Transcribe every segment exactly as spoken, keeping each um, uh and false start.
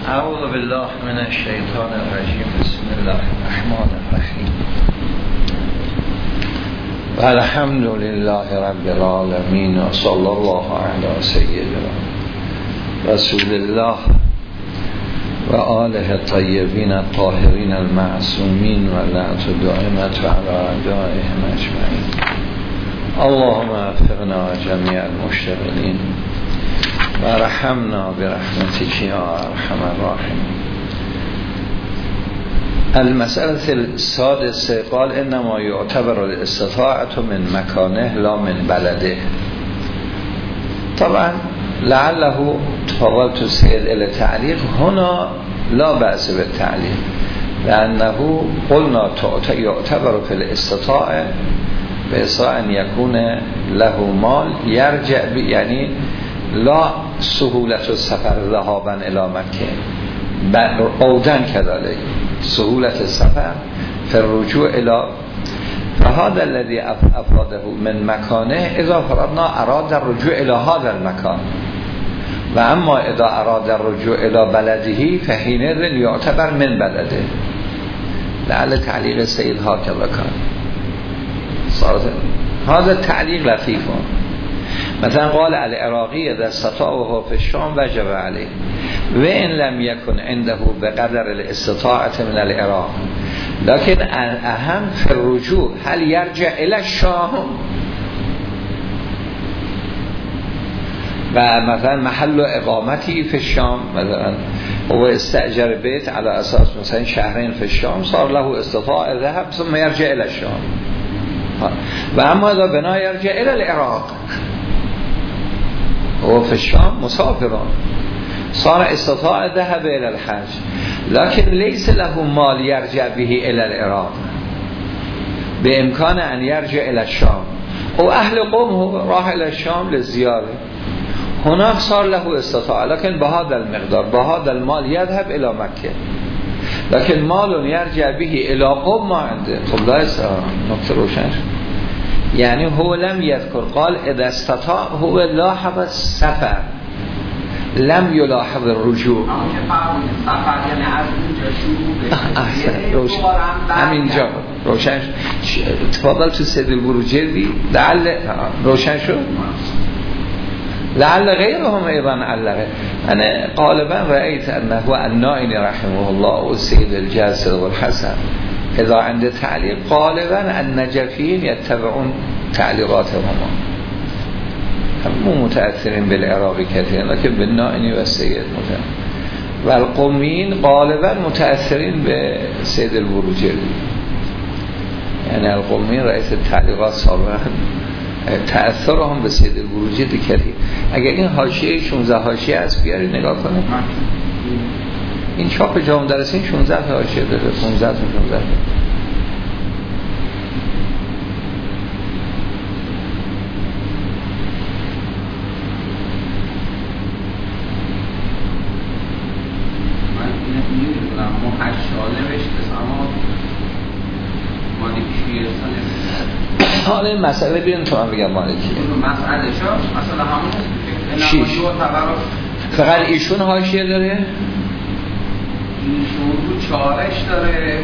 اعوذ بالله من الشیطان الرجیم. بسم الله الرحمن الرحیم. و الحمد لله رب العالمین و صلی الله علی سیدنا رسول الله و آله الطیبین الطاهرین المعصومین و لعنت دائمت علی اعدائهم اجمعین. اللهم وفقنا جمیع المشتغلین و رحمنا برحمتك یا ارحم الراحمین. المسألة السادسة قال انما يعتبر الاستطاعة من مكانه لا من بلده. طبعا لعله طولت السيد الى تعليق هنا لا بأس بالتعليق لأنه قلنا يعتبر في الاستطاعة بإصاء أن يكون له مال يرجع يعني لا سهولة السفر ذهابا إلى مكة عودا كذلك سهولة السفر في الرجوع إلى فهذا الذي أفراده من مكانه إذا فرضنا أراد الرجوع إلى هذا المكان، وأما إذا أراد الرجوع إلى بلده فحينئذ يعتبر من بلده. لعل تعليق السيد هكذا كان صارت هذا التعليق لطيف. مثلا قال العراقي اذا استطاعه في الشام وجب عليه وإن لم يكن عنده بقدر الاستطاعة من العراق، لكن الأهم في الرجوع هل يرجع إلى الشام و مثلا محل اقامتی في الشام، مثلا هو استأجر بيت على أساس مثلا شهرين في الشام صار له استطاعة ذهب ثم يرجع إلى الشام. و اما اذا بنا يرجع إلى العراق هو في الشام مسافرون صار استطاع ذهب إلى الحج، لكن ليس له مال يرجع به إلى العراق، بإمكان أن يرجع إلى الشام. وأهل قوم هو راح إلى الشام للزيارة، هناك صار له استطاع لكن بهذا المقدار بهذا المال يذهب إلى مكة، لكن مال يرجع به إلى قوم ما عنده. طب لا نقطة روشن. يعني هو لم يذكر قال إذا استطاع هو لاحظ السفر لم يلاحظ الرجوع. احسن روشن همینجا روشن. تفضل تو سید البروجردی لعل روشن شد. لعل غيرهم ايضا علقه. انا غالبا رأيت انه النائني رحمه الله والسيد الجاسر والحسن اذا عنده تعليق غالبا النجفين يتبعون تعليقاتهم، مو متأثرين بالعراقي كثيرا لكن بالنائني والسيد متأثر، والقوميين غالبا متأثرين بسيد البروجردي. يعني القوميين رأيت التعليقات صاروا تأثرهم به سید البروجردی کردی. اگر این حاشیه شانزده حاشیه است بیاری نگاه کنه. این چاپ جامع درس این شانزده حاشیه داره، پانزده تا شانزده. من نمیدونم محشاله بشتست اما مالکی سنه حالا این مسئله بیرون تو من بگم مالکی مسئله شا مثلا همون شیش فقط ایشون حاشیه داره، ایشون رو چارش داره.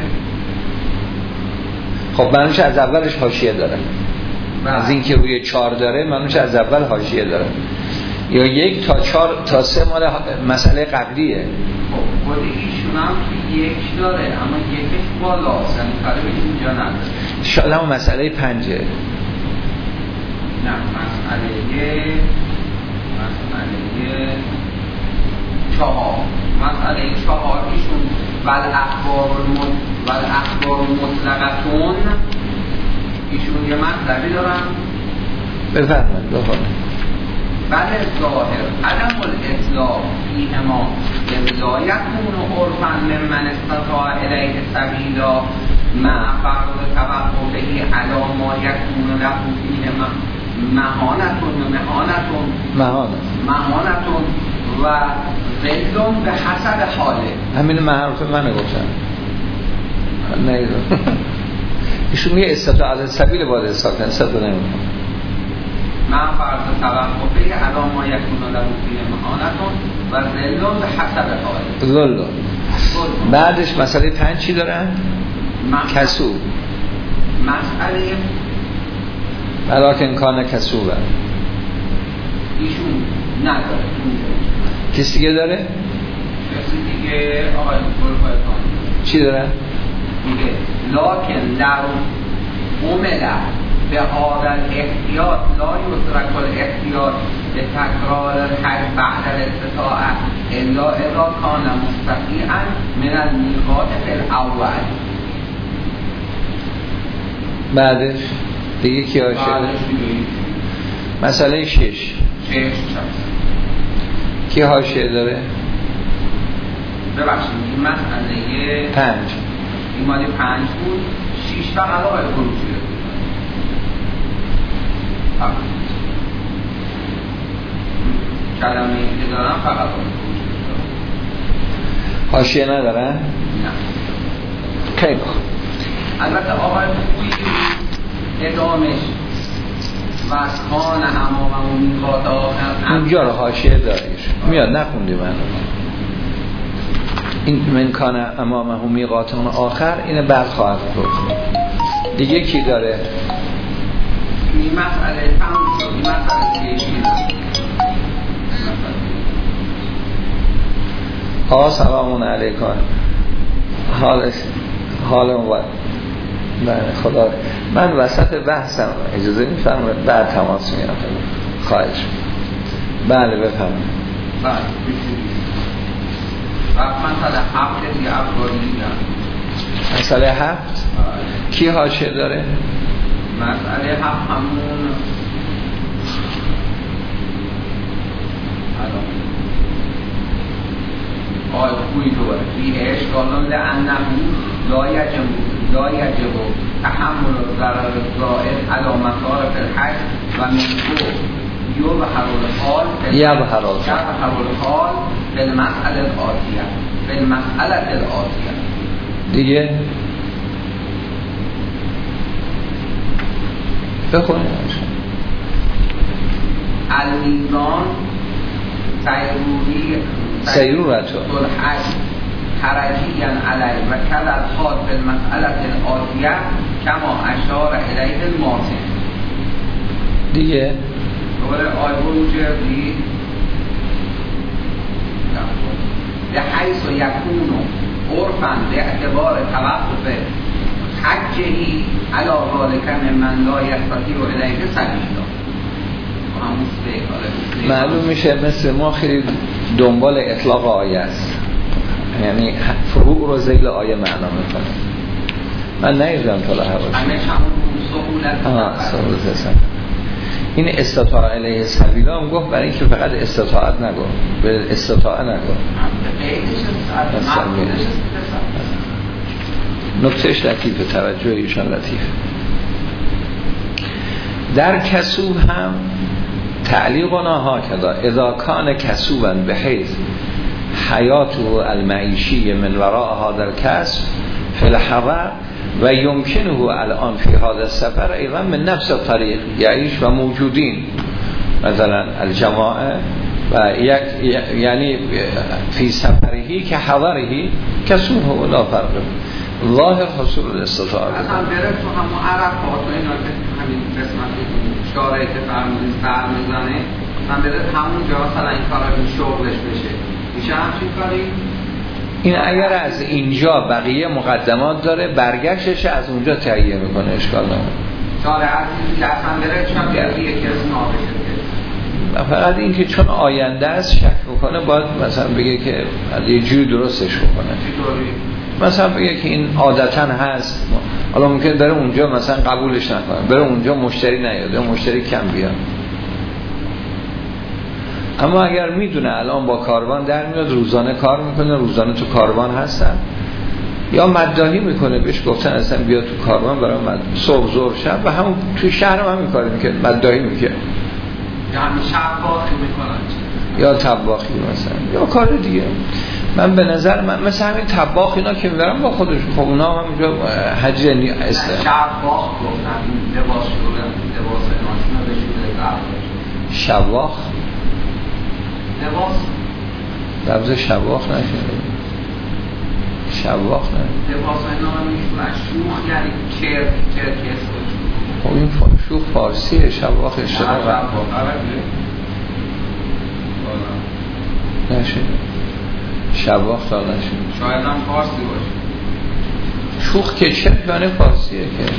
خب منوش از اولش حاشیه داره بله. از این که روی چار داره منوش از اول حاشیه داره، یا یک تا چار تا سه مال مسئله قبلیه. خب خود ایشون هم یک داره اما یکش بالا سنی فرق اینجا نداره. شاید هم مسئله پنجه. نه مسئله مسئله چهار مسئله چهار ایشون بل اخبار المد بل اخبار مطلقتون ایشون یه مطلبی دارن بفرمایید بفرمایید. بل ظاهر عدم الاطلاق فیهما ولایتون و عرفا ممن استطاع الیه سبیلا مع فرض توقفه علی ما یکون له فیه مهانتون و مهانتون مهانت مهانتون و ذلون به حسب حاله. همین مهانت منو گفتم نه ایشون میگه استطاع علی سبیل باید استطاع کنه استطاع نمیکنه. من فرض توقفه علام ما یکون له فیه مهانتون و ذلون به حسب حال ذلون. بعدش مسئله پنج چی دارن؟ کسوب. مسئله ولیکن کان کسوبه ایشون نداره. کسی دیگه داره؟ کسی دیگه آقای بلوخایتان چی داره؟ میگه لکن لو عمله به آدل احتیاط لا یدرک الاحتیاط به تکرار الحج بعد الاستطاعه الا اذا کان مستطیعا من المیقات فی الاول. بعدش دیگه کی هاشه؟ مسئله شش شش کی هاشه داره؟ ببخشید این مسئله پنج این مالی پنج بود. شیش تا علاوه خروجی فقط کلمه این که دارم فقط حاشیه ندارن؟ نه. خیلی خوب. البته آقای خویی ادامش و کان امام میقات آخر اونجا رو حاشیه داریش میاد نخوندی من این من کان امامه میقات آخر اینه بعد خواهد بود. دیگه کی داره؟ این مسئله تمام شد. این مسئله چیه؟ ها سلامون علیکم. حالش حالم و بله خدا من وسط بحثم اجازه میفرمایید بعد تماس میگیرم. خواهش. بله بفرمایید. بله وقت مسئله هفت دیگه افرادی دیگه مسئله هفت کی حاشیه داره؟ مسئله هفت همون آی خوی دوباره فیه اشکالان لعنه لا یجب لا یجب تحمل ضرر زائد علی مصارف الحج و منگو یبهر الحال یبهر الحال الحال به المسئله الآتیه به المسئله الآتیه. دیگه بخونید. المیزان سیروری سیرورتو الحج خرجیاً علی و کل الحال به المسئله الآتیه کما اشار الیه الماتن. دیگه دوباره آیبون جردی به حیث و یکون عرفاً به اعتبار توقف حجهی علی ذالک من لا یستطیع الیه سبیلا. معلوم میشه مثل ما خیلی دنبال اطلاق آیه است، یعنی فروع رو ذیل آیه معنا میکنه. من نیدم تا لحظه این استطاع علیه سبیلا هم گفت برای اینکه فقط استطاعت نگو به استطاعه نگو. نکتهش لطیفه، توجه ایشان لطیفه. در کسوب هم تعلیقنا ها کدا اذا کان کسوبا به حیث حیاته المعیشی من وراء هذا الکسب فی الحضر و یمکنه الان فی هذا السفر ایضا من نفس الطریق یعیش و موجودین مثلا الجماعه و یک یعنی فی سفرهی که حضرهی کسوب هو لا فرق ظاهر حصول الاستطاعه. اصلا بره تو همون عرب ها تو اینا که همین قسمت شارعی که فرمودین سر میزنه من بره همون جا مثلا این کارا این شغلش بشه میشه همچین کاری؟ این اگر از اینجا بقیه مقدمات داره برگشتش از اونجا تهیه میکنه اشکال نداره. شارع عزیزی که اصلا بره چون بیاری یکی از اون آبشه فقط این که چون آینده است شک بکنه باید مثلا بگه که یه جوری درستش بکنه. چطوری؟ مثلا بگه که این عادتاً هست، حالا ممکن بره اونجا مثلا قبولش نکنه، بره اونجا مشتری نیاد یا مشتری کم بیاد. اما اگر میدونه الان با کاروان در میاد روزانه کار میکنه، روزانه تو کاروان هستن یا مداهی میکنه، بهش گفتن اصلا بیا تو کاروان برای مد... صبح ظهر شب و همون تو شهر هم همین کاری میکنه، مداهی میکنه یا همین شب باقی میکنن یا طباخی مثلا یا کار دیگه. من به نظر من مثلا همین طباخ اینا که میبرن با خودش، خب اونا هم اونجا حجر نی است. شب باخ گفتن لباس شده لباس ناشنا بشوره شواخ لباس لفظ شواخ نشده شواخ نه لباس اینا مشروخ یعنی چرک چرکس خب این شوخ فارسیه شواخ اشتباه نشده شواخ تا نشده شاید هم فارسی باشه شوخ که چه یعنی فارسیه که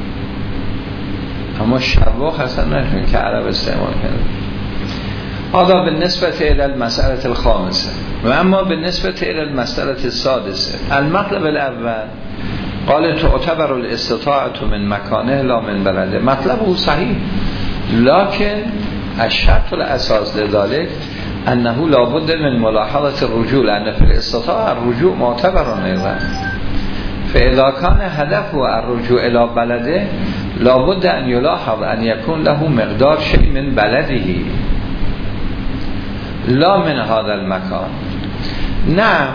اما شواخ اصلا نشده که عرب استعمال کنه. هذا بالنسبة إلى المسألة الخامسة وأما بالنسبة إلى المسألة السادسة المطلب الأول قال تعتبر الاستطاعة من مكانه لا من بلده. مطلبه صحيح لكن الشرط الأساس لذلك أنه لا بد من ملاحظة الرجوع لأن في الاستطاعة الرجوع معتبر أيضا فإذا كان هدفه الرجوع إلى بلده لا بد أن يلاحظ أن يكون له مقدار شيء من بلده لا من هذا المكان. نعم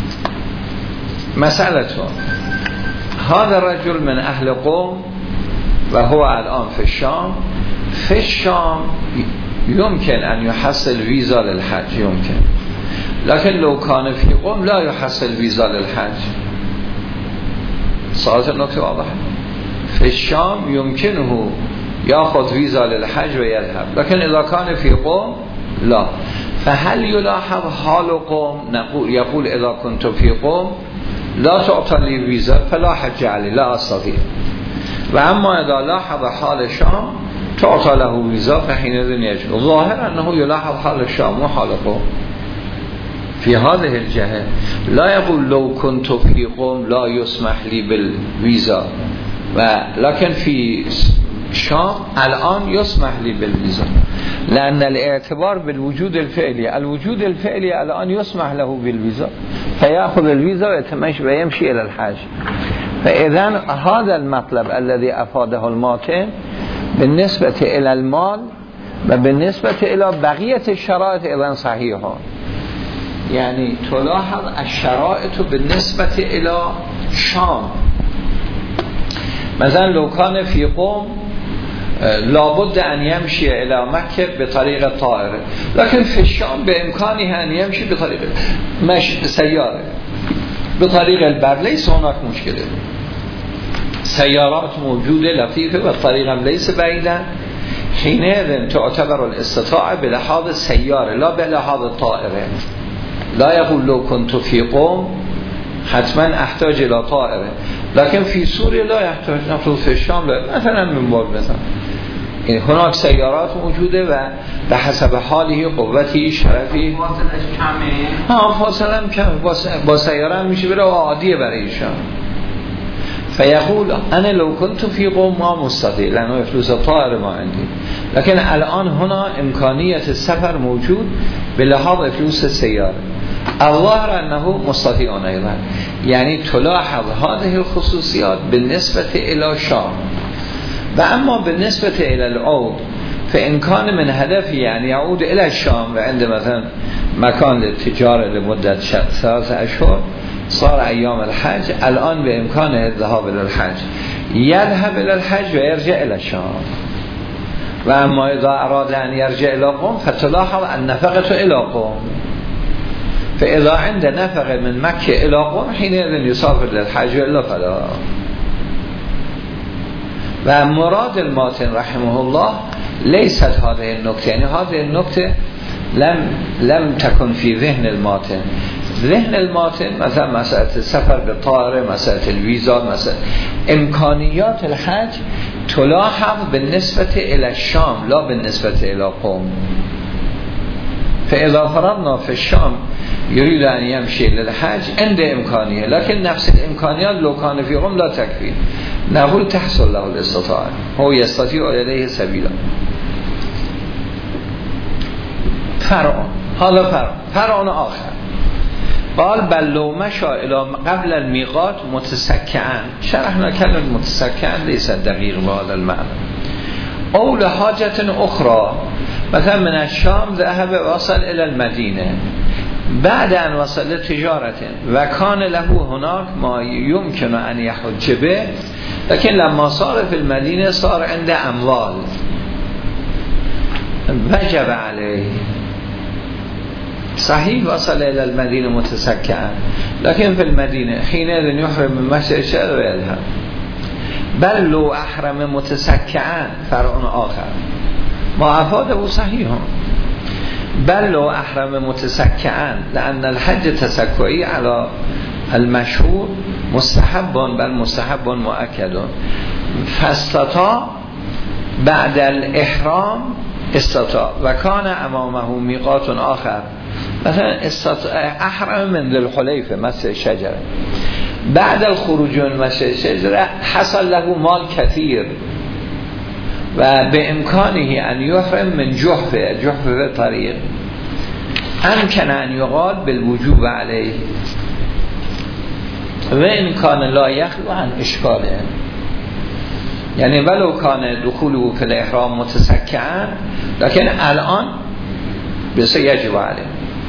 مسألة هذا الرجل من أهل قوم وهو الآن في الشام في الشام يمكن أن يحصل فيزا للحج يمكن لكن لو كان في قوم لا يحصل فيزا للحج. صارت النقطة واضحة في الشام يمكنه يأخذ فيزا للحج ويذهب لكن إذا كان في قوم لا. فهل يلاحظ حال قوم نقول يقول إذا كنت في قوم لا تعطى لي فيزا فلا حج علي لا أستطيع وأما إذا لاحظ حال الشام تعطى له فيزا فحينئذ يجب. الظاهر أنه يلاحظ حال الشام وحال قوم في هذه الجهة لا يقول لو كنت في قوم لا يسمح لي بالفيزا ولكن في شام الآن يسمح لي بالفيزا لأن الاعتبار بالوجود الفعلي الوجود الفعلي الآن يسمح له بالفيزا فيأخذ الفيزا ويمشي إلى الحج. فإذا هذا المطلب الذي أفاده الماتن بالنسبة إلى المال وبالنسبة إلى بقية الشرائط إذن صحيحة يعني تلاحظ الشرائط بالنسبة إلى شام مثلا لو كان في قوم لابد أن يمشي إلى مكة بطريقة طائرة لكن في الشام بإمكانه أن يمشي بطريقة مش سيارة بطريقة البر ليس هناك مشكلة سيارات موجودة لطيفة والطريقة ليس بعيدة حينئذ تعتبر الاستطاعة بلحاظ السيارة لا بلحاظ الطائرة. لا يقول لو كنت في قوم حتما احتاج الى طائره لكن في سوريا لا يحتاج نفرض في الشام لا. مثلا من باب مثلا هناك سيارات موجوده و به حسب حاله قوتی شرفی فاصلش کمه ها فاصله کم با سیاره هم میشه بره عادیه برای شام فيقول انا لو كنت في قوم ما مستطيع لانه فلوس طائره ما عندي لكن الان هنا امكانيه السفر موجود بلحاظ فلوس السياره الظاهر أنه مستطيع أيضا يعني تلاحظ هذه الخصوصيات بالنسبة إلى شام. وأما بالنسبة إلى العود فإن كان من هدفه يعني يعود إلى الشام وعند مثلا مكان للتجارة لمدة ثلاثة أشهر صار أيام الحج الآن بإمكانه الذهاب إلى الحج يذهب إلى الحج ويرجع إلى الشام. وأما إذا أراد أن يرجع إلى قوم فتلاحظ النفقة إلى قوم فإذا عند نفق من مكة إلى قوم حينئذ يسافر للحج إلا فلا. ومراد الماتن رحمه الله ليست هذه النكتة يعني هذه النكتة لم لم تكن في ذهن الماتن. ذهن الماتن مثلا مسألة السفر بالطائرة مسألة الفيزا مسألة إمكانيات الحج تلاحظ بالنسبة إلى الشام لا بالنسبة إلى قوم. فإذا فرضنا في الشام يريد أن يمشي للحج عند إمكانية لكن نفس الإمكانيات لو كان في قوم لا تكفي نقول تحصل له الاستطاعة هو يستطيع إليه سبيلا. فرع هذا فرع فرع آخر قال بل لو مشى إلى قبل الميقات متسكعا شرحنا كلمة متسكعا ليس دقيق بهذا المعنى أو لحاجة أخرى مثلا من الشام ذهب وصل إلى المدينة بعد أن وصل لتجارة وكان له هناك ما يمكن أن يحج به لكن لما صار في المدينة صار عنده أموال وجب علیه صحیح وصل الى المدینه متسکعا لكن في المدینه حينئذ يحرم من مسجد الشعر ويذهب بل لو احرم متسکعا فرع آخر ما افاده صحیح بل لو احرم متسکعا لان الحج تسکعی على المشهور مستحب بل مستحب مؤکد فاستطاع بعد الاحرام استطاع و کان امامه میقات آخر مثلا استطاع احرم من ذی الحلیفه مسجد شجره بعد الخروج من مسجد شجره حصل له مال كثير و به امکانه ان یحرم من جحفه جحفه طریق امکن ان یقال بالوجوب علیه و این کان لا یخلو عن اشکاله یعنی ولو کان دخوله فی الاحرام متسکعا لکن الان بسه یجب علیه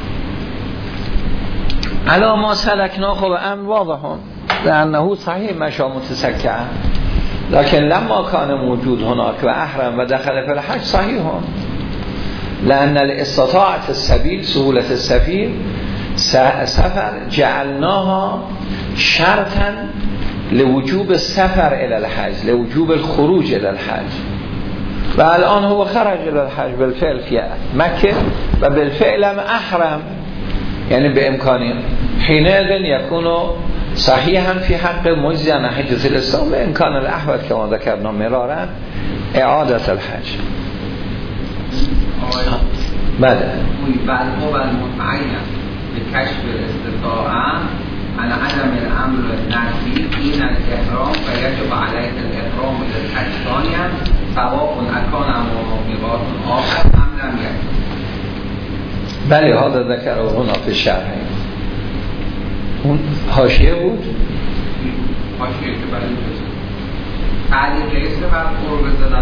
علا ما سلکنا خب امر واضحون لانه صحیح مشا متسکعا لكن لما كان موجود هناك و احرم و دخل في الحج صحیح هم لأن الاستطاعة السبيل سهولة السفير سفر جعلناها شرطا لوجوب السفر الى الحج لوجوب الخروج الى الحج و الان هو خرج الى الحج بالفعل في مكة و بالفعل هم احرم يعني بامكانه حينئذ يكون صحيحا في حق مجزئا حجة الاسلام وان كان الاحوط كما ذكرنا مرارا اعادة الحج بعد بعد هو المتعين بكشف الاستطاعة على عدم الامر النفسي حين الاحرام فيجب عليك الاحرام الى الحج ثانيا سواء اكان امام ميقات اخر ام لم يكن. بله هذا ذكره هنا في الشرح. اون حاشیه بود؟ حاشیه که برای تعلیقه است بر قرب زدن.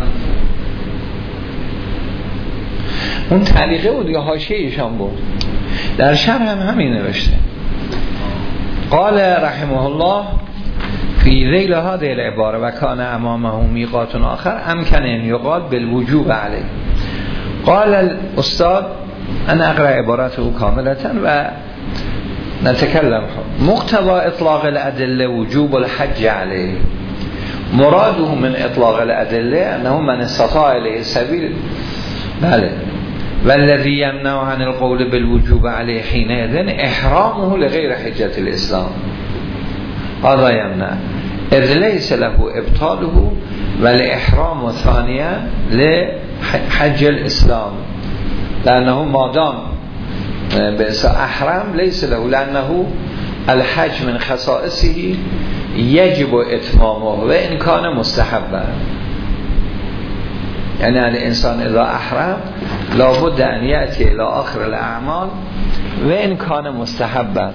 اون تعلیقه بود یا حاشیه ایشان بود؟ در شرح هم همین نوشته. قال رحمه الله فی ذیل هذه العباره و کان امامه میقات آخر امکن ان یقال بالوجوب علیه. قال الاستاذ انا اقرا عبارته کامله و نتكلم مقتضى اطلاق الادله وجوب الحج عليه مراده من اطلاق الادله انه من استطاع اليه السبيل بله والذي يمنع عن القول بالوجوب عليه حينئذ احرامه لغير حجة الاسلام هذا يمنع اذ ليس له ابطاله والاحرام ثانيا لحج الاسلام لانه مادام بس احرام ليس له لانه الحج من خصائصه يجب اتمامه وان كان مستحبا يعني الانسان اذا احرم لابد ان ياتي الى اخر الاعمال وان كان مستحبا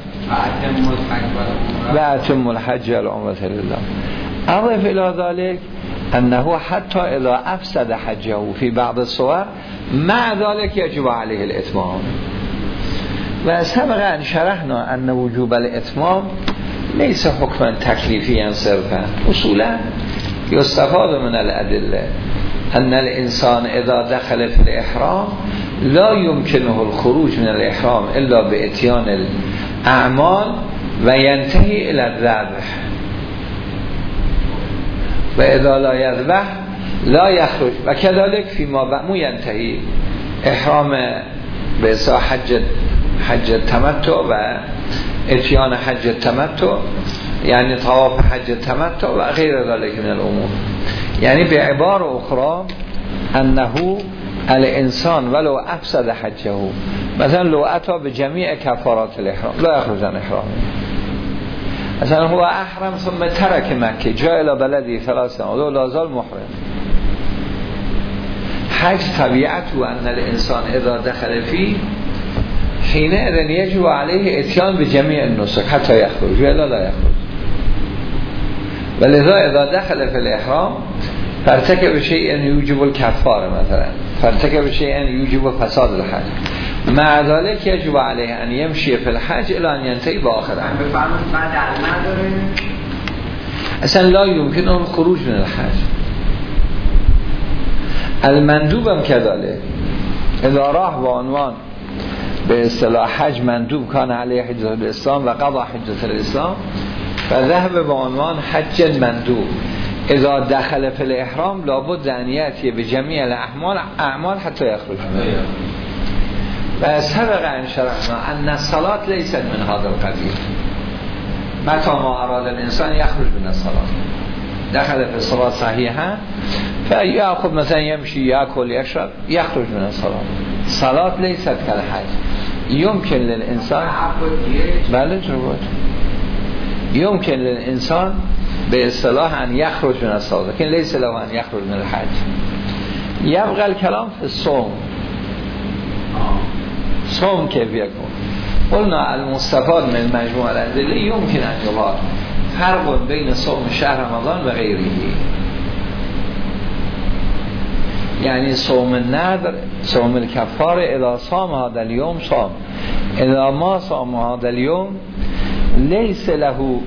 واتم الحج والعمره لله. اضف الى ذلك انه حتى اذا افسد حجه في بعض الصور مع ذلك يجب عليه الاتمام. و سبق ان شرحنا ان وجوب الاتمام ليس حكما تكليفيا صرفا اصولا يستفاد من الادله ان الانسان اذا دخل في الاحرام لا يمكنه الخروج من الاحرام الا باتيان الاعمال و ينتهي الى الذبح و اذا لا يذبح لا يخرج و كذلك فيما بعد ينتهي احرام به حج حج التمتع و اتیان حج التمتع یعنی طواف حج التمتع و غیر ذلك من الامور. یعنی به عبارة اخرى انه الانسان ولو افسد حجه مثلا لو اتا به جمیع کفارات الاحرام لا يخرج عن احرامه مثلا هو احرم ثم ترک مکه جاء الى بلدی ثلاث سنوات لا زال محرم. حج طبیعته ان الانسان اذا دخل فيه حينئذ يجب عليه اتيان بجميع النسك حتى يخرج ولا لا يخرج. ولذا اذا دخل في الاحرام فارتكب شيئا يوجب الكفاره مثلا فارتكب شيئا يوجب فساد الحج مع ذلك يجب عليه ان يمشي في الحج الى ان ينتهي باخر عام. اصلا لا يمكنه الخروج من الحج. المندوب هم كذلك اداراه با عنوان به اصطلاح حج مندوب کان علیه حجت الاسلام و قضا حجت الاسلام و ذهب با عنوان حج مندوب اذا دخل فی الاحرام لابد دنیتی به جمیع الاعمال اعمال حتی یخرج منه. و سبق ان شرعنا ان الصلاه لیست من هذا القبیل متى ما اراد الانسان یخرج من الصلاه دخل فی الصلاه صحیحا فیأخذ مثلا یمشی یاکل یشرب یخرج من الصلاه. صلاه لیست کالحج یمکن للانسان بله جواب یمکن للانسان به اصطلاح ان یخرج من الصلاه لكن لیس له ان یخرج من الحج. یبقى الكلام فی الصوم صوم كيف يكون قلنا المستفاد من مجموع الأدلة يمكن أن يقال فرق بين صوم شهر رمضان وغيره. يعني صوم النذر صوم الكفار إذا صام هذا اليوم صام إذا ما صام هذا اليوم ليس له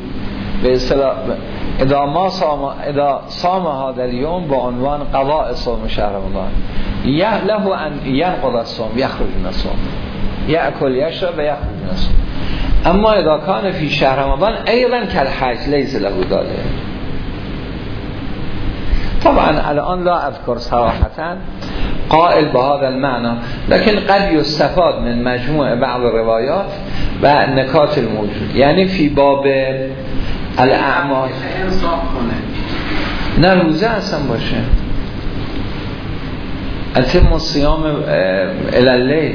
إذا ما صام إذا صام هذا اليوم بعنوان قضاء صوم شهر رمضان له أن ينقض الصوم يخرج من الصوم يأكل يشرب ويخرج من الصوم. أما إذا كان في شهر رمضان أيضا كالحج ليس له ذلك. طبعا الآن لا أذكر صراحة قائل بهذا المعنى لكن قد يستفاد من مجموع بعض الروايات و نکات الموجود. يعني في باب الاعمال نه روزه اصلا باشه اتم الصیام الی اللیل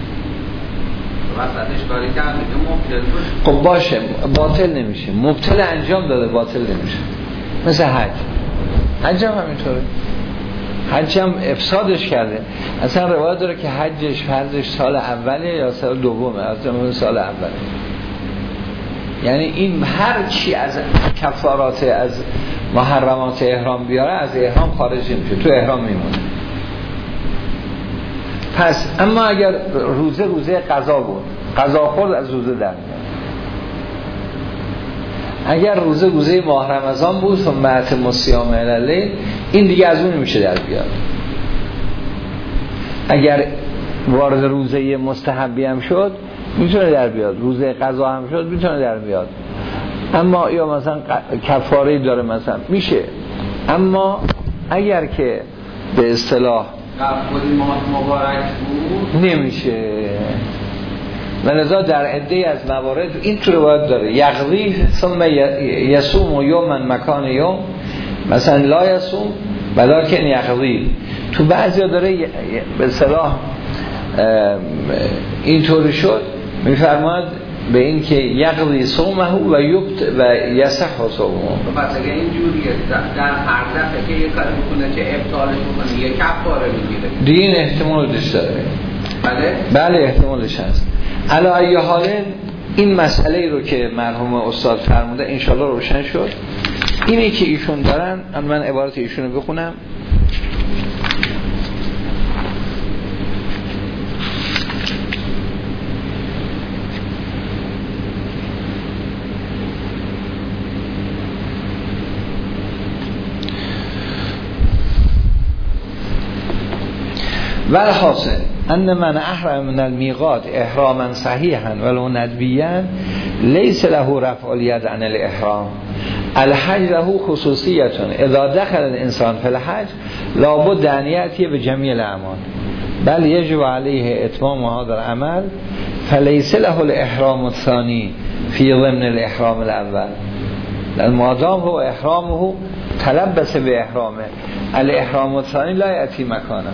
خب باشه باطل نمیشه مبطل انجام داده باطل نمیشه مثل حج حج هم همینطوره حج هم افسادش کرده اصلا روایت داره که حجش فرضش سال اوله یا سال دومه اصلا سال اوله. یعنی این هر چی از کفارات از محرمات احرام بیاره از احرام خارج نمیشه تو احرام میمونه. پس اما اگر روزه روزه قضا بود قضا خورد از روزه در میاد. اگر روزه روزه ماه رمضان بود ثم اتم الصیام الی اللیل این دیگه از اون نمیشه در بیاد. اگر وارد روزه مستحبی هم شد میتونه در بیاد روزه قضا هم شد میتونه در بیاد. اما یا مثلا کفاره داره مثلا میشه. اما اگر که به اصطلاح قبل ماه مبارک بود نمیشه و لذا در عده از موارد این تو روایت داره یقضی ثم یصوم یوما مکان یوم مثلا لا یصوم ولکن یقضی. تو بعضیا داره به اصطلاح اینطوری شد میفرماد به این که یقضی صومه و یبت و یصح صومه. پس اگه اینجوریه در هر دفعه که یک کاری بکنه که ابطالش بکنه یک کفاره میگیره دیگه این احتمالش داره. بله بله احتمالش هست. علی ای حال این مسئله رو که مرحوم استاد فرموده انشالله روشن شد. اینی که ایشون دارن من عبارت ایشون رو بخونم. والحاصل ان من احرم من المیقات احراما صحیحا ولو ندبیا لیس له رفع الید عن الاحرام. الحج له خصوصیت اذا دخل الانسان في الحج لابد ان یأتی بجمیع الاعمال بل یجب علیه اتمام هذا العمل فلیس له الاحرام الثانی في ضمن الاحرام الاول لان مادام هو احرامه تلبس باحرامه الاحرام الثانی لا یأتی مکانه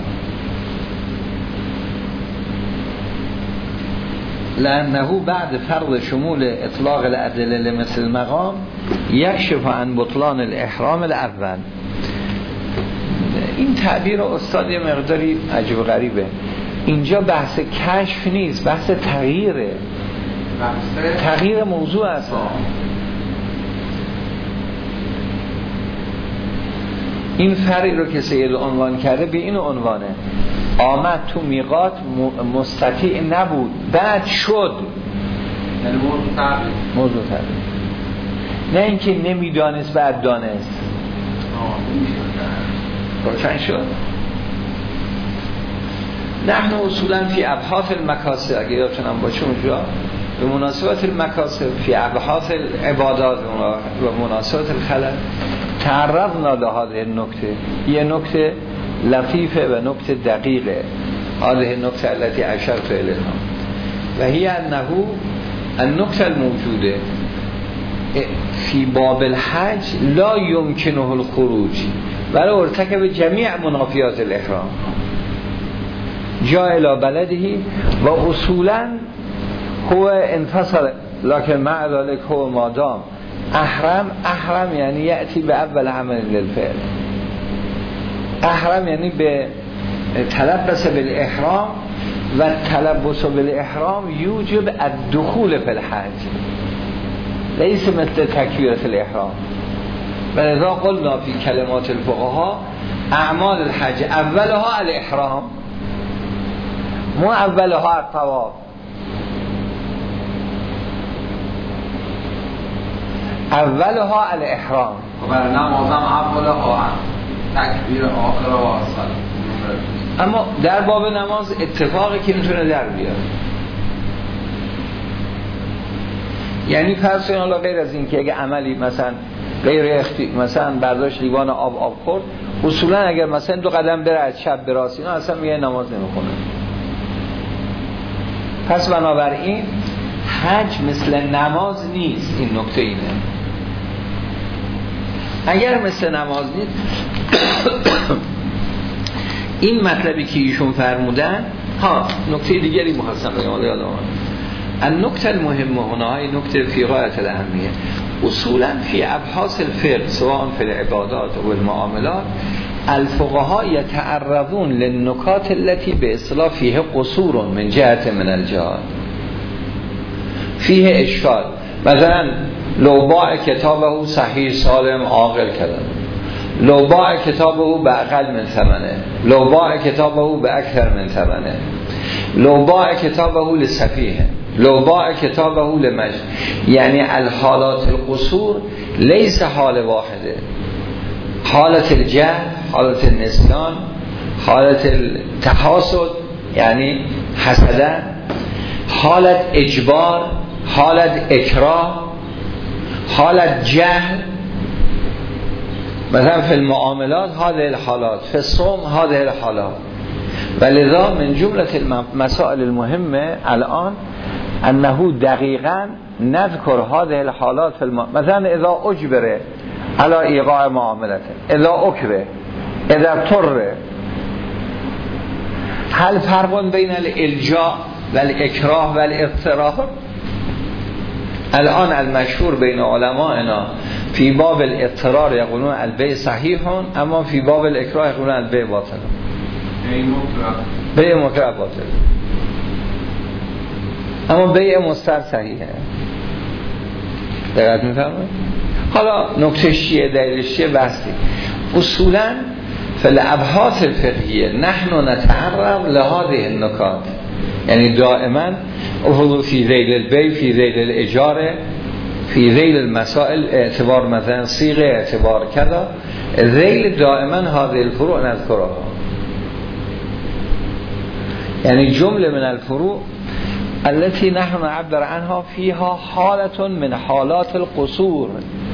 لأنه بعد فرض شمول اطلاق الأدلة لمثل المقام يكشف عن بطلان الإحرام الأول. این تعبیر استاد یه مقداری عجیب غریبه. اینجا بحث کشف نیست بحث تغییره تغییر موضوع است. این فرقی رو که سید عنوان کرده به این عنوانه آمد تو میقات مستطیع نبود بعد شد یعنی موضوع تعبیر موضوع تعبیر نه اینکه نمیدانست بعد دانست روشن شد. نحن اصولا فی ابحاث المکاسب، اگه یادتونم باشه اونجا به مناسبت المکاسب فی ابحاث العبادات و مناسبت الخلق تعرضنا لهذه النکته. یه نکته لطیفه و نکته دقیقه. هذه النکته التي اشرت الیها و هي انه النکته الموجوده فی باب الحج لا يمكنه الخروج ولی ارتکب جمیع منافیات الاحرام جاء الى بلده و اصولا هو انفصل لكن مع ذلك هو مادام احرم. احرم یعنی یأتی به اول عمل للفعل. احرم یعنی به تلبس بالاحرام و تلبس بالاحرام یوجب الدخول فی الحج لیس مثل تکبیرة الاحرام. ولذا قلنا فی کلمات الفقهاء اعمال الحج اولها الاحرام مو اولها الطواف. اولها الاحرام و برای نمازم اولها تکبیر آخر و آخر. اما در باب نماز اتفاقی که میتونه در بیاد، یعنی فرض کنید حالا غیر از این که اگه عملی مثلا غیر اختی مثلا برداشت لیوان آب آب خورد، اصولا اگر مثلا دو قدم بره از چپ به راست اینا اصلا میگه نماز نمیخونه. پس بنابراین حج مثل نماز نیست. این نکته اینه. اگر مثل نماز نیست این مطلبی که ایشون فرمودن ها نکته دیگری مخصم بگم حالا یادم النکته المهم هنا های نکته فی غایت الاهمیه اصولا فی ابحاث الفقه سواء فی العبادات و المعاملات الفقهاء یتعرضون للنکات التي به اصطلاح فیه قصور من جهت من الجهات فیه اشکال. مثلا لو باع کتابه صحیح سالم عاقل کردن، لو باع کتابه به اقل من ثمنه، لو باع کتابه به اکثر من ثمنه، لو باع کتابه لسفیه، لو باع کتابه لمجد. یعنی الحالات القصور لیس حال واحده، حالت الجهل، حالت النسیان، حالت التحاسد یعنی حسدن، حالت اجبار، حالت اکراه، حالت جهل. مثلا فی المعاملات هذه الحالات، فی الصوم هذه الحالات. ولذا من جملة المسائل المهمة الآن انه دقیقا نذكر هذه الحالات في الم... مثلا اذا اجبر على ایقاع معاملته، اذا اکره، اذا اضطر. هل فرق بین الالجاء و الاکراه و الاضطرار؟ الان المشهور بین علمائنا فی باب الاضطرار یقولون البیع صحیح، اما فی باب الاکراه یقولون البیع باطل. بیع مکره باطل، اما بیع مستر صحیحه. دقیق میفهمید؟ حالا نکته شیعه دلیلش چیه بحثی. اصولا فی الابحاث الفقهیه نحن نتعرض لهذه النکات، یعنی دائما فی ذیل البیع، فی ذیل الاجاره، فی ذیل المسائل اعتبار مثلا صیغه، اعتبار کذا، ذیل دائما هذه الفروع نذکرها. یعنی جمله من الفروع التي نحن نعبر عنها فيها حالة من حالات القصور،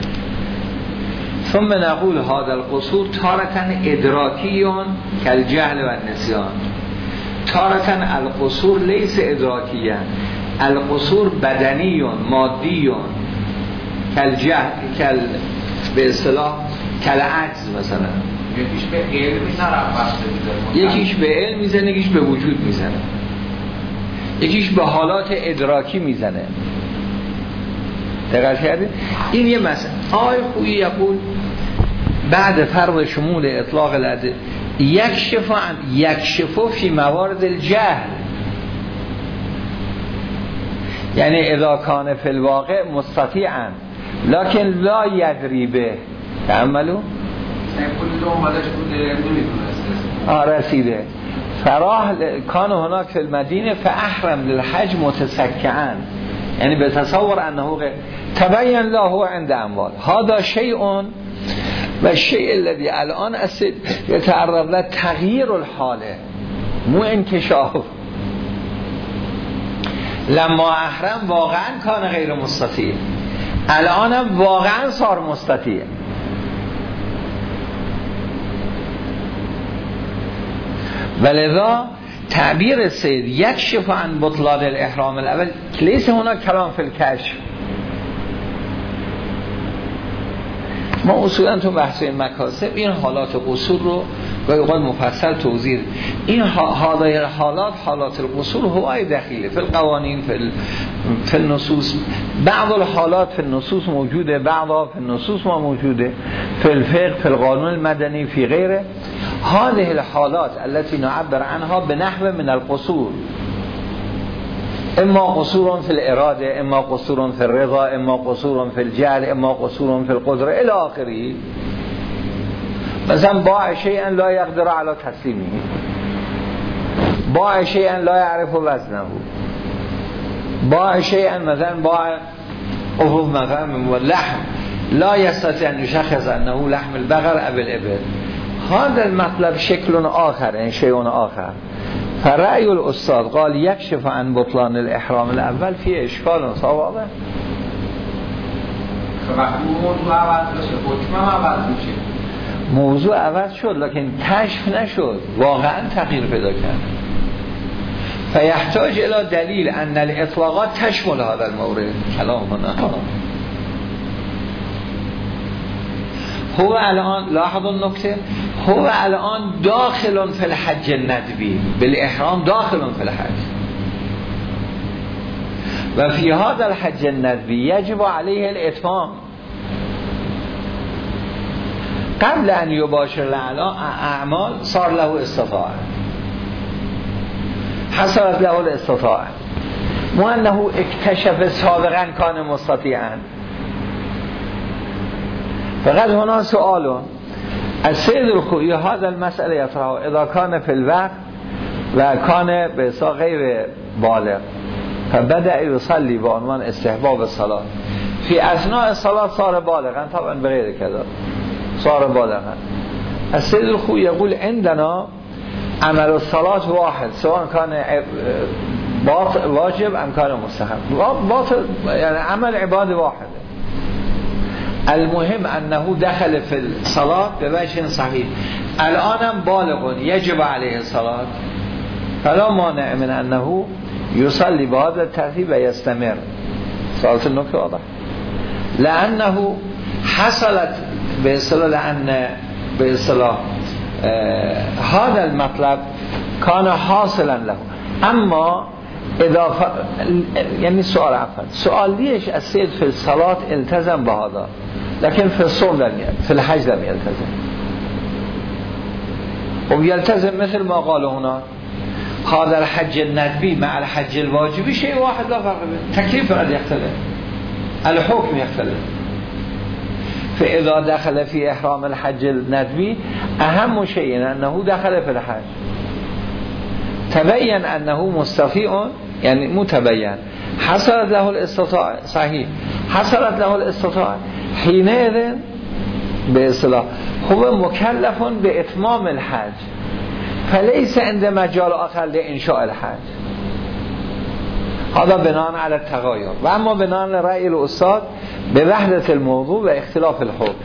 ثم نقول هذا القصور تارة ادراكي كالجهل والنسيان، تارة القصور ليس ادراكيا، القصور بدني مادي كالجهل كال باصطلاح كالعجز. مثلا یکیش به علم میزنه، یکیش به علم میزنه، یکیش به وجود میزنه، یکیش به حالات ادراکی میزنه. دقیق کردید؟ این یه مسئله. آی خویی یقول بعد فرض شمول اطلاق العده یک شفا یک شفا فی موارد الجهل، یعنی اذا کان فی الواقع مستطیعا لکن لا یدری به. تعملو کل دنبالش بوده نمیدونسته آه رسیده فراه کان هناک فی المدینه فاحرم للحج متسکعا، یعنی به تصور انه تبین له عند اموال هذا شیء و شیء الذی الان است یتعرض له تغییر الحاله. مو انکشاف. لما احرم واقعا کان غیر مستطیع، الانم واقعا صار مستطیع. ولذا تعبیر سید یکشف عن بطلان الاحرام الاول لیس هنا کلام فی الکشف. ما اصولا تو بحث مکاسب این حالات قصور رو گاهی اوقات مفصل توضیح. این حالات حالات القصور هوای دخیله فی القوانین فی النصوص. بعض الحالات فی النصوص موجوده، بعضها فی النصوص ما موجوده، فی الفقه فی القانون المدنی فی غیره. هذه الحالات التي نعبر عنها بنحو من القصور، اما قصور فی الاراده، اما قصور فی الرضا، اما قصور فی الجهل، اما قصور فی القدره الی آخره. مثلا باع شیئا لا یقدر علی تسلیمه، باع شیئا لا یعرف وزنه، باع شیئا مثلا باع عضو مثلا لحم لا یستطیع ان یشخص انه لحم البقر او الابل. هذا المطلب شکل آخر، این شیء آخر. فرأی الاستاد قال یکشف عن بطلان الاحرام الاول فی اشکال صوابه. موضوع عوض بشه، حکم هم عوض میشه. موضوع عوض شد لکن کشف نشد، واقعا تغییر پیدا کرد. فیحتاج الى دلیل ان الاطلاقات تشمل هذا المورد. کلام هنا هو الان لاحظ النکته، هو الان داخل فی الحج الندبی بالاحرام، داخل فی الحج و فی هذا الحج الندبی یجب علیه الاتمام قبل ان یباشر الاعمال. صار له استطاعه، حصلت له الاستطاعه، مو انه اکتشف سابقا کان مستطیعا. فقط هنا سؤال السید الخوئی هذا المسئله یطرحه اذا کان فی الوقت و کان به حساب غیر بالغ فبدأ یصلی با عنوان استحباب الصلاة فی اثناء الصلاة صار بالغا طبعا بغیر کذا صار بالغا. السید الخوئی یقول عندنا عمل الصلاة واحد سواء کان واجب ام کان مستحب، باطل یعنی عمل عباد واحد. المهم انه دخل فی الصلاة بوجه صحیح، الانم بالغ یجب علیه الصلاة، فلا مانع من انه یصلی بهذا الترتیب و یستمر. سوالت النکته واضح. لانه حصلت به اصطلاح لان به اصطلاح هذا المطلب کان حاصلا له. اما اضافه یعنی سوال عفوا سوال لیش السید فی الصلاة التزم بهذا لكن في الصوم لم يلتزم، في الحج لم يلتزم. ويلتزم مثل ما قال هنا هذا الحج الندبي مع الحج الواجبي شيء واحد لا فرق بينه، تكليف قد يختلف، الحكم يختلف. فإذا دخل في إحرام الحج الندبي أهم شيء أنه دخل في الحج، تبين أنه مستطيع، يعني متبين حصلت له الاستطاعة صحيح، حصلت له الاستطاعة حينئذ باصطلاح هو مكلف بإتمام الحج، فليس عند مجال آخر لإنشاء الحج. هذا بناء على التغاير. و اما بناء على رأي الأستاذ بوحدة الموضوع و اختلاف الحكم.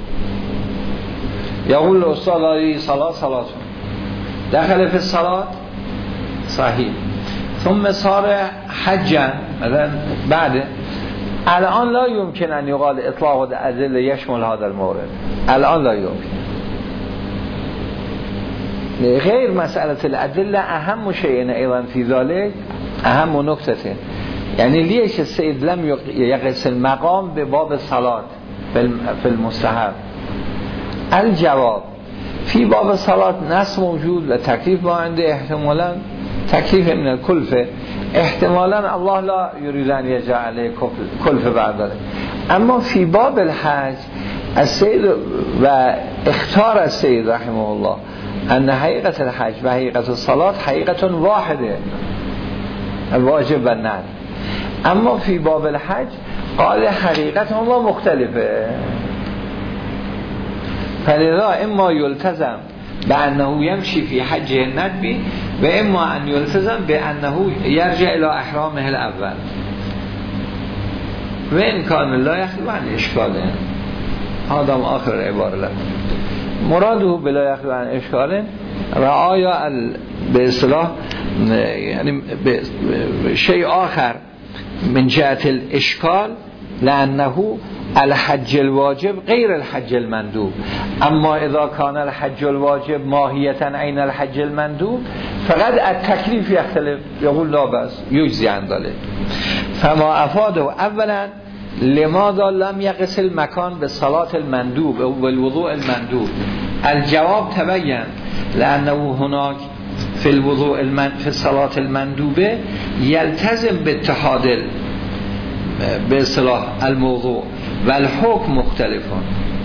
يقول الأستاذ هذه صلاة صلاة دخل في الصلاة صحيح ثم صار حجا مثلا بعد، الان لا يمكن ان يقال اطلاق الادله يشمل هذا المورد، الان لا يمكن. غير مسألة الادله اهم شيء ايضا في ذلك، اهم نکته، يعني ليش السيد لم يقص المقام بباب الصلاة في المستحب؟ الجواب في باب الصلاة نص موجود و تکلیف ما عنده احتمالا تکلیف من الکلفه، احتمالا الله لا يريد ان يجعل عليه کلفه بعد ذلك. اما في باب الحج السيد و اختار السيد رحمه الله ان حقیقت الحج و حقیقت الصلاة حقیقت واحده، الواجب و الندب. اما في باب الحج قال حقیقت ما مختلفه، فلذا اما يلتزم به انه یمشی فی حج ندبی و اما ان یلتزم به انه یرجع الى احرامه الاول و امکان لا یخلو عن اشکاله. آدم آخر عباره لد مراده بلا یخلو عن اشکاله و آیا به اصطلاح یعنی به شیء آخر من جهت الاشکال لانه الحج الواجب غیر الحج المندوب، اما اذا کان الحج الواجب ماهیتا عین الحج المندوب فقط التکلیف یختلف یقول لا بس یجزی عن ذلك. فما افاده اولا لماذا لم يقص المكان بالصلاة المندوب او بالوضوء المندوب؟ الجواب تبين لانه هناك في الوضوء المن... في الصلاة المندوبه يلتزم باتحاد به اصطلاح الموضوع و الحکم مختلفون،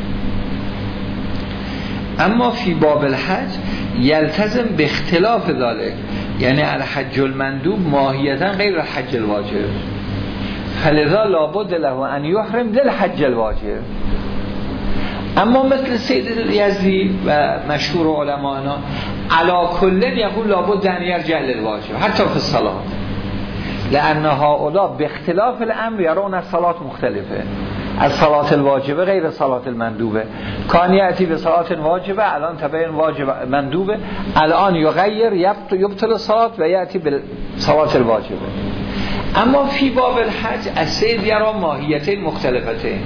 اما فی باب الحج یلتزم به اختلاف ذلك، یعنی الحج المندوب ماهیتا غیر الحج الواجب، فلذا لابد له ان یحرم للحج الواجب. اما مثل سید یزدی و مشهور علماءنا علی کل یقول لابد ان یرجع للواجب حتی فی الصلاة، لأن هؤلاء باختلاف الامر يرون الصلاة مختلفه، الصلاة الواجبه غیر صلاة المندوبه، کان یأتی به صلاة واجبه الان تبین واجب مندوبه، الان یغیر یبطل الصلاة و یأتی به صلاة الواجبه. اما فی باب الحج السید یرا ماهیتین مختلفتین.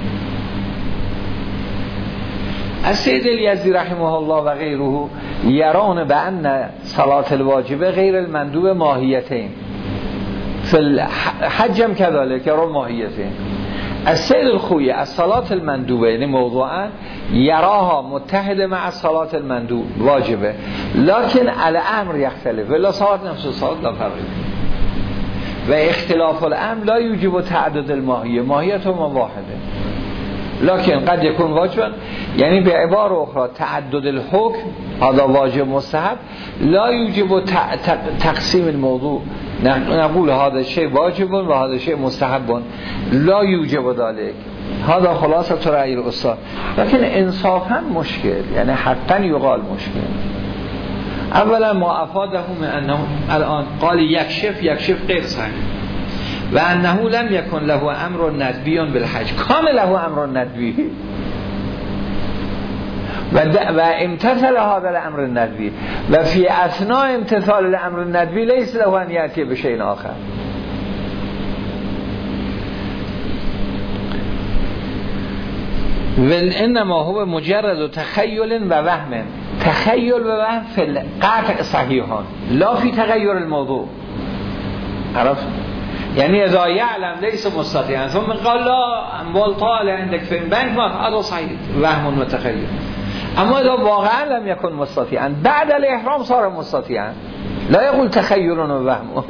السید الیزدی رحمه الله و غیره یرون به ان صلاة الواجبه غیر المندوب ماهیتین، فی الحج هم كذلك يرون ماهیتین. السید الخویه الصلاة المندوبه یعنی موضوعا یراها متحده مع الصلاة المندوب واجبه لكن الامر یختلف ولا صلاة نفس الصلاة لا فرق و اختلاف الامر لا یوجب تعدد الماهیه، ماهیت هم واحده لكن قد يكون واجبا، یعنی به عباره اخرى تعدد الحکم هذا واجب مستحب لا یوجب تقسیم الموضوع، نقول هذا شيء واجب و هذا شيء مستحب لا یوجب ذلك. هذا خلاصه رأی الاستاد، لكن انصافا مشکل، یعنی حقا یقال مشکل. اولا ما افاده من انه الان قال یکشف یکشف غیر صحیح و انه لم یکن له امر ندبی بالحج، کامل له امر ندبی و, و امتثل هذا الامر الندبی و فی اثناء امتثال الامر الندبی لیس له ان یأتی بشیء آخر. و انما هو مجرد تخیل و وهم، تخیل و وهم فی القطع صحیحان لا فی تغییر الموضوع. عرفت؟ یعنی اذا یعلم لیس مستطیعا ثم قال لا اموال طالع عندك في البنك ما هذا صحیح وهم و تخیل. اما اذا واقعا لم يكن مستطيعا بعد الاحرام صار مستطيعا لا يقول تخيل و وهم.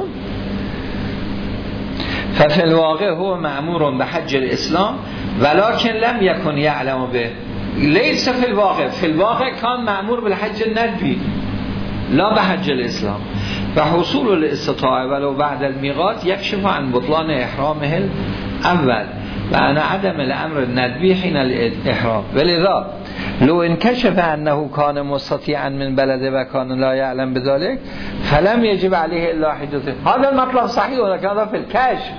ففي الواقع هو مأمور بحج الاسلام ولكن لم يكن يعلم به، ليس في الواقع، في الواقع كان مأمور بالحج الندبي لا بحج الاسلام. فحصول الاستطاعه ولو بعد الميقات يكشف عن بطلان احرامه الاول و عن عدم الامر الندبي حين الاحرام. ولذا لو انكشف انه كان مستطيعا من بلده و كان لا يعلم بذلك فلم يجب عليه الا حجته. هذا المطلب صحيح ولكن هذا في الكشف،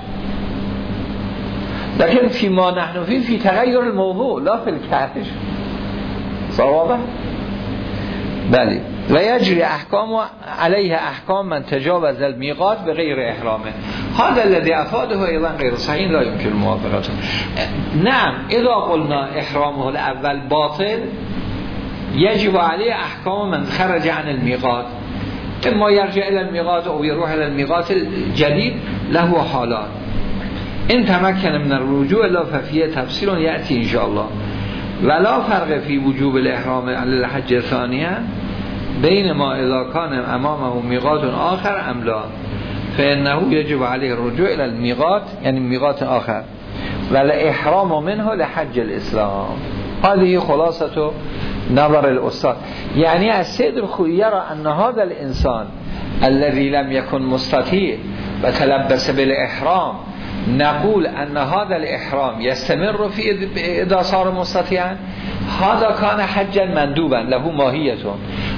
لكن فيما نحن فيه في تغير الموضوع لا في الكشف. صوابه بله. و یجری احکام علیه احکام من تجاوز الميقات بغیر احرامه. هذا الذي افاده ايضا غير صحيح لا يمكن موافقته. نعم اذا قلنا احرامه الاول باطل يجب عليه احکام من خرج عن الميقات، اما يرجع الى الميقات او يروح الى الميقات الجديد له حالات. ان تمكن من الرجوع لا ففيه تفصيل ياتي ان شاء الله. ولا فرق في وجوب الاحرام للحج ثانيا بین ما اذا کان امامه میقات آخر ام لا فانه یجب علیه الرجوع الى الميقات یعنی میقات آخر والاحرام منه لحج الاسلام. هذه خلاصه نظر الاستاذ. یعنی السید الخویی یرى ان هذا الانسان الذي لم يكن مستطيع وتلبس بالاحرام نقول ان هذا الاحرام يستمر في اذا صار مستطيعا، هذا كان حجا مندوبا له ماهیه.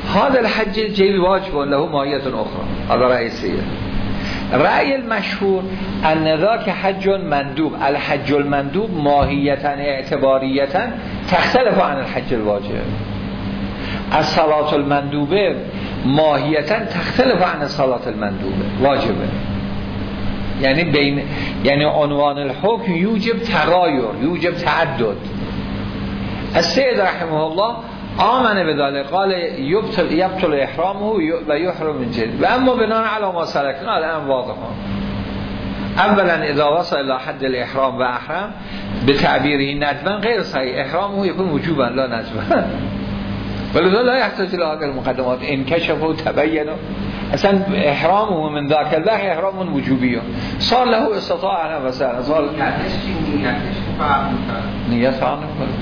هذا الحج جیل واجب له ماهیت اخرى. هذا رأی سید. رأی المشهور ان ذاک حج مندوب، الحج المندوب ماهیتا اعتباریتا تختلف عن الحج الواجب. الصلاة المندوبه ماهیتا تختلف عن الصلاة المندوبه واجبه. یعنی بین یعنی عنوان الحکم یوجب تغایر، یوجب تعدد. السید رحمه الله آمنه به ذلك قال یبطل یبطل احرامه و یحرم من جدید و اما بناء علی ما سلکنا الان واضحه. اولا اذا وصل الى حد الاحرام و احرم بتعبیره ندبا غیر صحیح، احرامه یکون وجوبا لا ندبا ولذا لا يحتاج الى هذه المقدمات. ان كشفوا تبينوا اصلا احرامه من ذاك الوقت احرام وجوبی صار له استطاعه و سر صار نیت فرق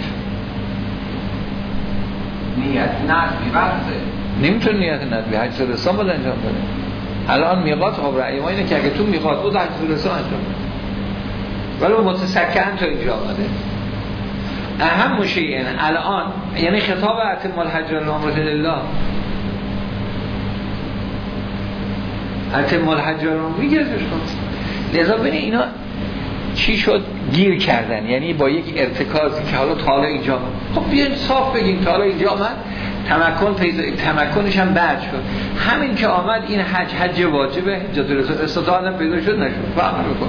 نیت ندبی بسه نمیتونه نیت ندبی حج رسان باید انجام بده. الان میقات خب رأی ما اینه که اگه تو میقات بود حج رسان انجام بده ولی متسکن تو اینجا آمده. اهم مشه اینه الان یعنی خطاب اتم الحج والعمرة لله، اتم الحج والعمرة میگردش کن. لذا ببین اینا چی شد گیر کردن، یعنی با یک ارتکازی که حالا تا حالا اینجا خب بیاین صاف بگیم تا حالا اینجا آمد تمکن پیدا، تمکنش هم بعد شد. همین که آمد این حج حج واجبه، حجت رسول استطاعت هم پیدا شد نشد فهم بکن.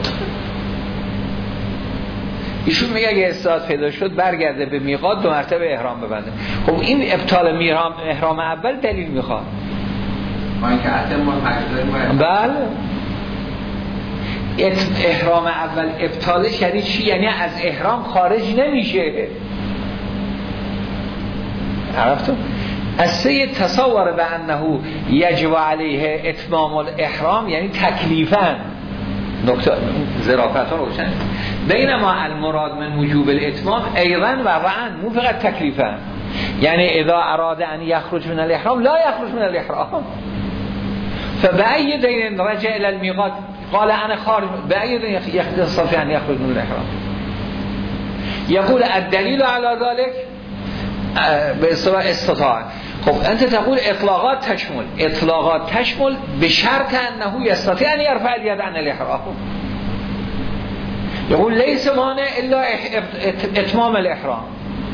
ایشون میگه اگه استطاعت پیدا شد برگرده به میقات دو مرتبه احرام ببنده. خب این ابطال میرام احرام اول دلیل میخواد. ما اینکه اتم الحج بله احرام اول ابطالش یعنی چی؟ یعنی از احرام خارج نمیشه. عرفتم؟ السید تصور به انه یجب علیه اتمام الاحرام یعنی تکلیفاً. نکته ظرافت ها روشن. بینما المراد من وجوب الاتمام ایضا و وعن مو فقط تکلیفاً، یعنی اذا اراد ان یخرج من الاحرام لا یخرج من الاحرام فبأي دین رجع الى الميقات قال انا خارج بأي دين يستطيع ان يخرج من الاحرام. يقول الدليل على ذلك باصطلاح استطاع. خب انت تقول اطلاقات تشمل، اطلاقات تشمل بشرط انه يستطيع ان يرفع اليد عن الاحرام. يقول ليس مانع الا اتمام الاحرام.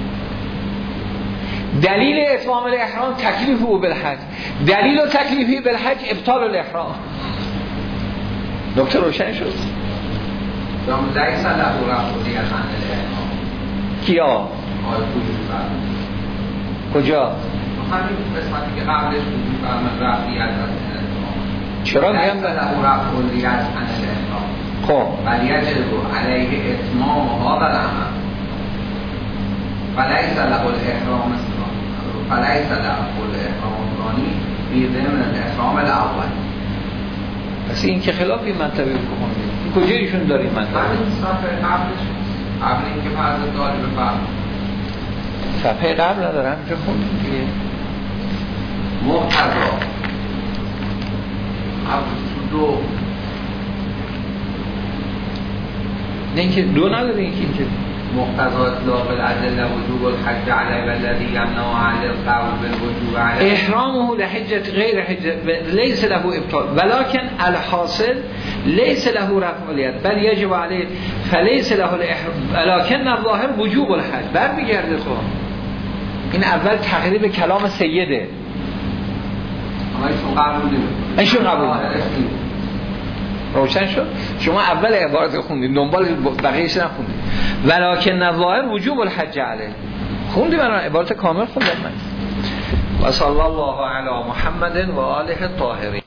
دلیل اتمام الاحرام تکلیفه بالحج، دلیل تکلیفی بالحج ابطال الاحرام. نکته روشن شد. دام لیس له رفع الید عن الاحرام. کیا؟ کجا؟ همین قسمتی که قبلش بود فرمان رفع الید عن الاحرام. چرا میگم لیس له رفع الید عن الاحرام. خب بل یجب علیه اتمام هذا العمل. فلیس له الاحرام فلیس له الاحرام الثانی فی ضمن الاحرام الاول. پس این که خلاف این منطقه بکنید کجا ایشون داری منطقه؟ همین صفحه قبلش قبل اینکه فرض داری بفرم صفحه قبل نداره همینجا خوندیم دیگه. مقتضا دو نه اینکه دو نداره اینکه اینکه مقتضا اطلاق الادله وجوب الحج علیه والذی یمنع عن القول بالوجوب علیه احرامه لحجة غیر حجة ليس له ابطال ولكن الحاصل ليس له رفع اليد بل يجب عليه فليس له الاحرام ولكن الظاهر وجوب الحج. برمیگرده خب این اول تقریب کلام سیده. اما ایشون قبول نمی‌کنه. ایشون قبول نمی‌کنه. روشن شد. شما اول عبارت خوندید دنبال بقیه‌اش نخوندید. ولکن الظاهر وجوب الحج علیه. خوندید من عبارت کامل خوندم من. و صلی الله علی محمد و آله الطاهرین.